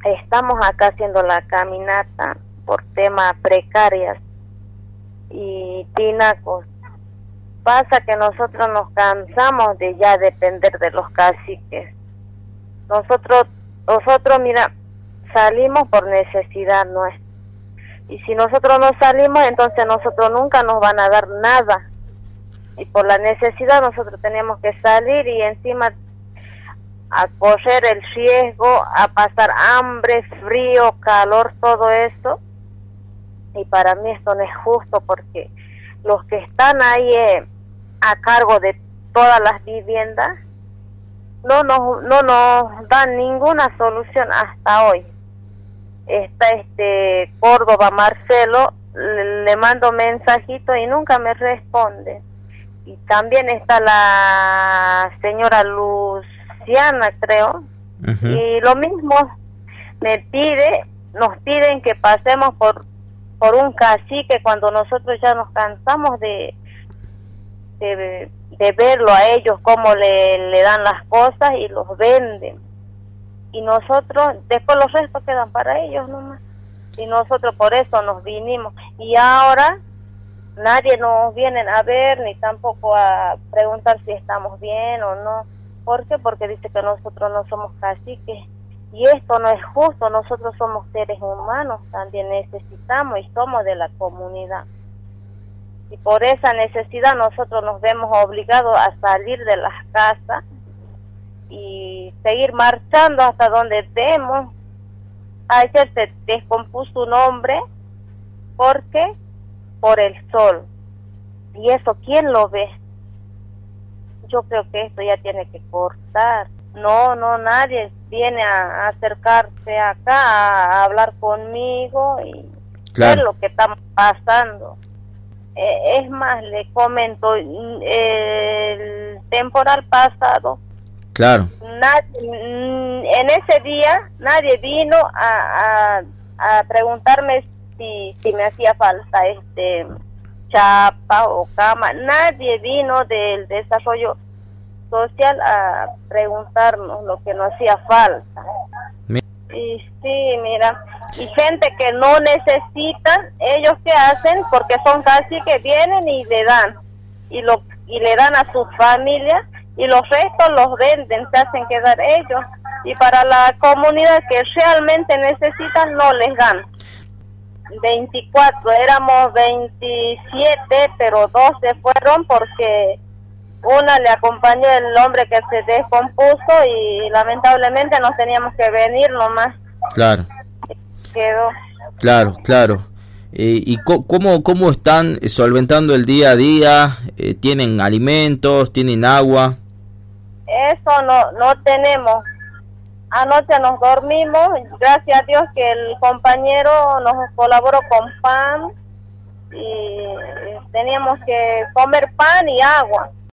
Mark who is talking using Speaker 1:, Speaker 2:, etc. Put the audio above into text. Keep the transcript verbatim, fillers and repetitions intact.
Speaker 1: estamos acá haciendo la caminata por temas precarias y tinacos. Pasa que nosotros nos cansamos de ya depender de los caciques. Nosotros, nosotros, mira, salimos por necesidad nuestra. Y si nosotros no salimos, entonces nosotros nunca nos van a dar nada. Y por la necesidad nosotros tenemos que salir y encima a correr el riesgo, a pasar hambre, frío, calor, todo eso. Y para mí esto no es justo porque los que están ahí eh, a cargo de todas las viviendas no nos, no nos dan ninguna solución hasta hoy. Está este Córdoba Marcelo, le, le mando mensajito y nunca me responde. Y también está la señora Luciana, creo, uh-huh. Y lo mismo, me pide, nos piden que pasemos por por un cacique cuando nosotros ya nos cansamos de de, de verlo a ellos cómo le, le dan las cosas y los venden. Y nosotros, después los restos quedan para ellos nomás. Y nosotros por eso nos vinimos. Y ahora nadie nos viene a ver, ni tampoco a preguntar si estamos bien o no. ¿Por qué? Porque dice que nosotros no somos caciques. Y esto no es justo, nosotros somos seres humanos, también necesitamos y somos de la comunidad. Y por esa necesidad nosotros nos vemos obligados a salir de las casas y seguir marchando hasta donde demos. Ayer se descompuso un hombre, ¿por qué? Por el sol. ¿Y eso quién lo ve? Yo creo que esto ya tiene que cortar. No, no, nadie viene a, a acercarse acá a, a hablar conmigo y
Speaker 2: claro.
Speaker 1: ver lo que estamos pasando. Eh, es más, le comento, el temporal pasado,
Speaker 2: claro,
Speaker 1: nadie, en ese día nadie vino a, a, a preguntarme si, si me hacía falta este chapa o cama. Nadie vino del desarrollo social a preguntarnos lo que nos hacía falta.
Speaker 2: Mi...
Speaker 1: Y sí, mira, y gente que no necesita, ellos qué hacen, porque son casi que vienen y le dan, y lo y le dan a sus familias, y los restos los venden, se hacen quedar ellos, y para la comunidad que realmente necesitan no les dan. veinticuatro, éramos veintisiete, pero dos se fueron porque una le acompañó el hombre que se descompuso y lamentablemente nos teníamos que venir nomás.
Speaker 2: Claro.
Speaker 1: Quedó.
Speaker 2: Claro, claro. Eh, ¿Y co- cómo, cómo están solventando el día a día? Eh, ¿Tienen alimentos? ¿Tienen agua?
Speaker 1: Eso no, no tenemos. Anoche nos dormimos, gracias a Dios que el compañero nos colaboró con pan y teníamos que comer pan y agua.